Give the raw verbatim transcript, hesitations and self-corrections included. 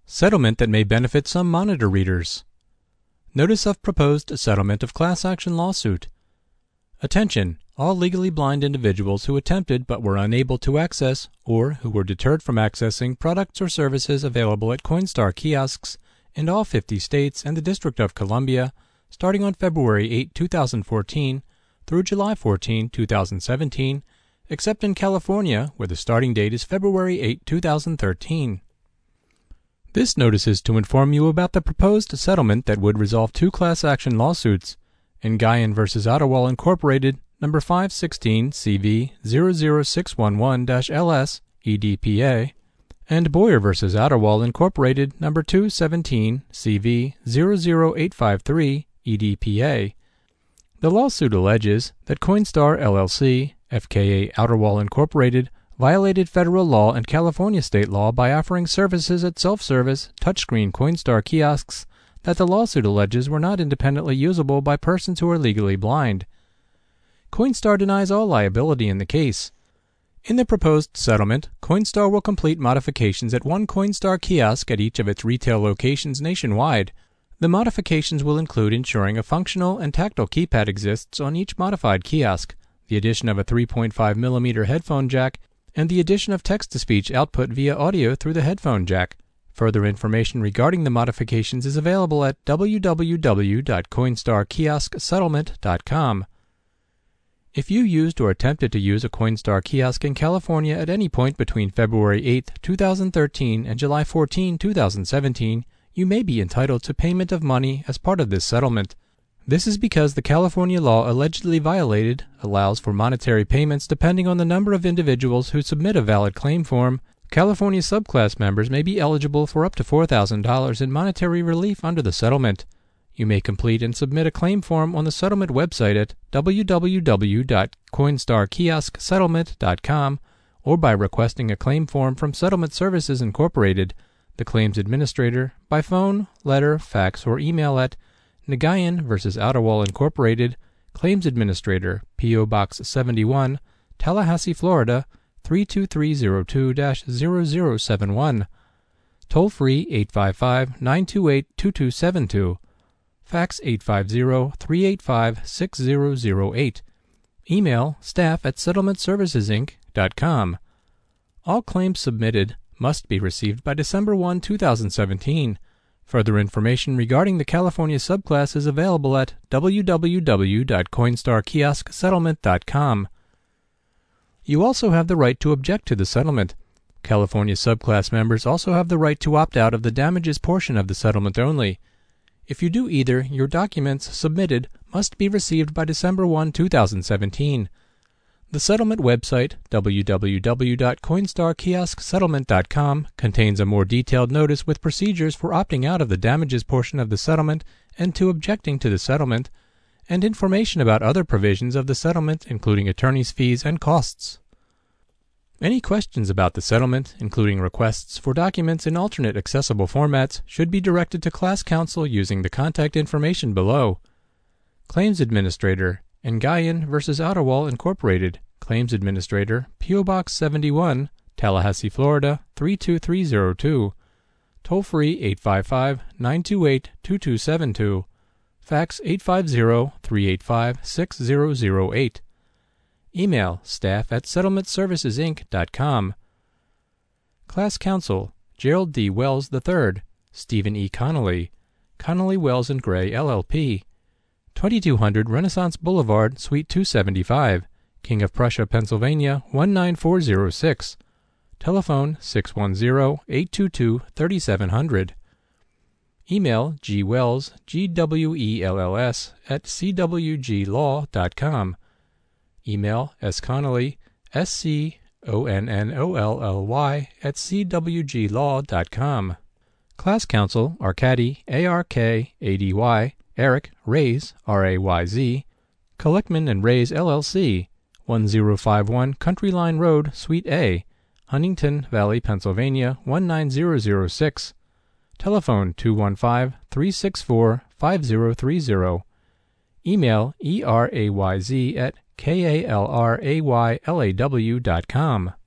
Settlement that may benefit some monitor readers. Notice of proposed settlement of class action lawsuit. Attention! All legally blind individuals who attempted but were unable to access, or who were deterred from accessing, products or services available at Coinstar kiosks in all fifty states and the District of Columbia, starting on February eighth, two thousand fourteen, through July fourteenth, two thousand seventeen, except in California, where the starting date is February eighth, two thousand thirteen. This notice is to inform you about the proposed settlement that would resolve two class action lawsuits, Nguyen versus Ottawa Incorporated, number five sixteen C V zero zero six one one L S, E D P A, and Boyer versus Ottawa Incorporated, number two seventeen C V zero zero eight five three, E D P A. The lawsuit alleges that Coinstar L L C, F K A Ottawa Incorporated, violated federal law and California state law by offering services at self-service, touchscreen Coinstar kiosks that the lawsuit alleges were not independently usable by persons who are legally blind. Coinstar denies all liability in the case. In the proposed settlement, Coinstar will complete modifications at one Coinstar kiosk at each of its retail locations nationwide. The modifications will include ensuring a functional and tactile keypad exists on each modified kiosk, the addition of a three point five millimeter headphone jack, and the addition of text-to-speech output via audio through the headphone jack. Further information regarding the modifications is available at w w w dot coinstar kiosk settlement dot com. If you used or attempted to use a Coinstar kiosk in California at any point between February eighth, two thousand thirteen and July fourteenth, two thousand seventeen, you may be entitled to payment of money as part of this settlement. This is because the California law allegedly violated allows for monetary payments depending on the number of individuals who submit a valid claim form. California subclass members may be eligible for up to four thousand dollars in monetary relief under the settlement. You may complete and submit a claim form on the settlement website at w w w dot coinstar kiosk settlement dot com or by requesting a claim form from Settlement Services Incorporated, the claims administrator, by phone, letter, fax, or email at Nguyen versus Ottawa Incorporated, Claims Administrator, P O Box seventy-one, Tallahassee, Florida, three two three zero two dash zero zero seven one. Toll free eight five five, nine two eight, two two seven two. Fax eight five zero, three eight five, six zero zero eight. Email staff at settlement services inc dot com. All claims submitted must be received by December first, two thousand seventeen. Further information regarding the California subclass is available at w w w dot coinstar kiosk settlement dot com. You also have the right to object to the settlement. California subclass members also have the right to opt out of the damages portion of the settlement only. If you do either, your documents submitted must be received by December first, two thousand seventeen. The settlement website, w w w dot coinstar kiosk settlement dot com, contains a more detailed notice with procedures for opting out of the damages portion of the settlement and to objecting to the settlement, and information about other provisions of the settlement, including attorney's fees and costs. Any questions about the settlement, including requests for documents in alternate accessible formats, should be directed to Class Counsel using the contact information below. Claims Administrator, Nguyen versus Ottawa Incorporated, Claims Administrator, P O Box seventy-one, Tallahassee, Florida, three two three zero two. Toll free eight five five, nine two eight, two two seven two. Fax eight five zero, three eight five, six zero zero eight. Email staff at settlement services inc dot com. Class Counsel, Gerald D. Wells the third, Stephen E. Connolly, Connolly Wells and Gray L L P, twenty-two hundred Renaissance Boulevard, Suite two seventy-five, King of Prussia, Pennsylvania, one nine four zero six. Telephone six one zero, eight two two, three seven zero zero. Email gwells, G W E L L S, at c w g law dot com. Email sconnolly, S C O N N O L L Y, at c w g law dot com. Class Counsel, Arkady, A R K A D Y, Eric, Rayz, R A Y Z, Collickman and Rayz L L C, one zero five one Country Line Road, Suite A, Huntington Valley, Pennsylvania, one nine zero zero six. Telephone two one five, three six four, five zero three zero. Email E R A Y Z at K A L R A Y L A W dot com.